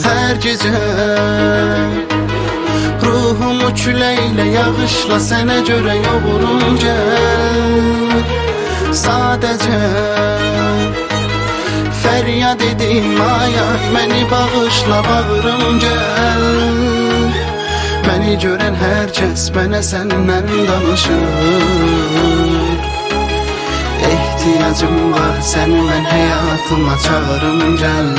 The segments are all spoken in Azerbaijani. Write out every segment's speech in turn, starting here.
Hər gecə ruhumu küləklə, yağışla sənə görə yoğurum gəl. Sadəcə fəryad edim ay ay, məni bağışla bağırım gəl. Məni görən hər kəs mənə səndən danışır. Ehtiyacım var səni mən həyatıma çağırım gəl.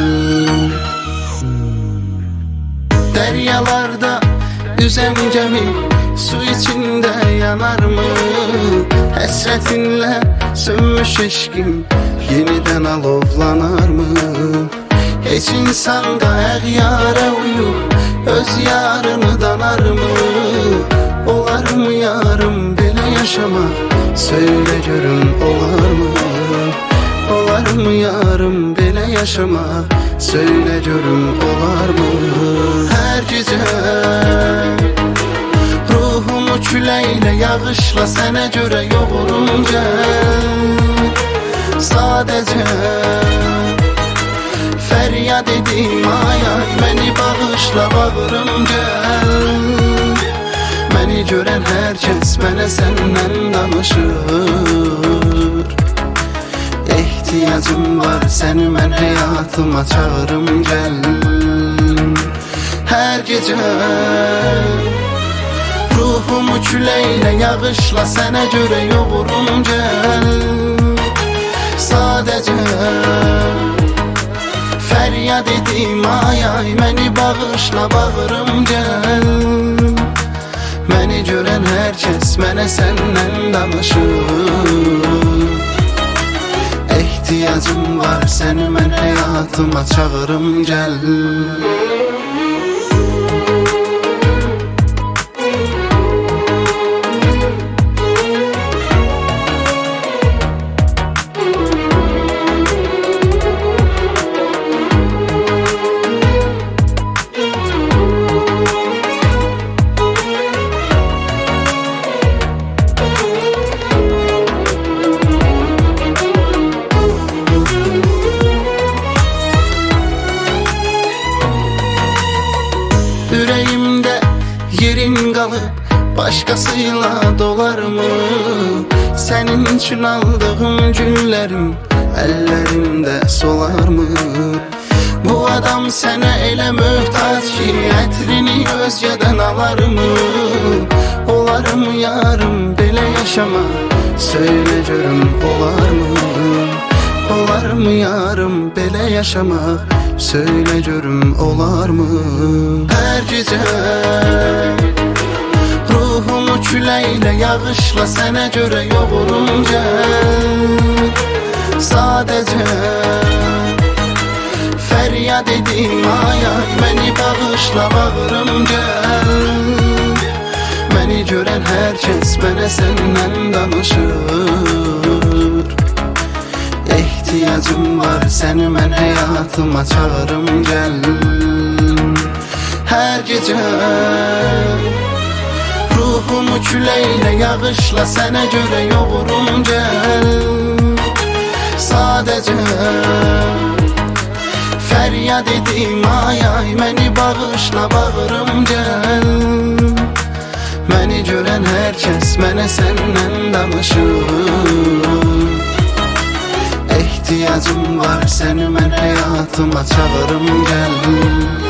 Dəryalarda üzən gəmi su içində yanarmı? Həsrətinlə sönmüş eşqim yenidən alovlanarmı? Heç insan da əğyara uyub öz yarını danarmı? Olarmı yarım belə yaşamaq? Söylə görüm olarmı? Olarmı yarım belə yaşamaq? Söylə görüm olarmı? Hər gecə ruhumu küləklə, yağışla sənə görə yoğurum gəl. Sadəcə fəryad edim ay ay, məni bağışla bağırım gəl. Məni görən hər kəs mənə səndən danışır. Ehtiyacım var səni mən həyatıma çağırım gəl. Hər gecə ruhumu küləklə, yağışla sənə görə yoğurum gəl. Sadəcə fəryad edim ay ay, məni bağışla bağırım gəl. Məni görən hər kəs mənə səndən danışır. Ehtiyacım var səni mən həyatıma çağırım gəl. Ürəyimdə yerin qalıb başqasıyla dolarmı? Sənin üçün aldığım günlərim əllərimdə solarmı? Bu adam sənə elə möhtac ki, ətrini özgədən alarmı? Olarmı yarım belə yaşamaq? Söylə görüm olarmı? Olarmı yarım belə yaşamaq? Söylə görüm olarmı? Hər gecə ruhumu küləklə, yağışla sənə görə yoğurum gəl. Sadəcə fəryad edim ay ay, məni bağışla bağırım gəl. Məni görən hər kəs mənə səndən danışır. Ehtiyacım var səni mən həyatıma çağırım gəl. Hər gecə ruhumu küləklə, yağışla sənə görə yoğurum gəl. Sadəcə fəryad edim ay ay, məni bağışla bağırım gəl. Məni görən hər kəs mənə səndən danışır. Ehtiyacım var səni mən həyatıma çağırım gəl.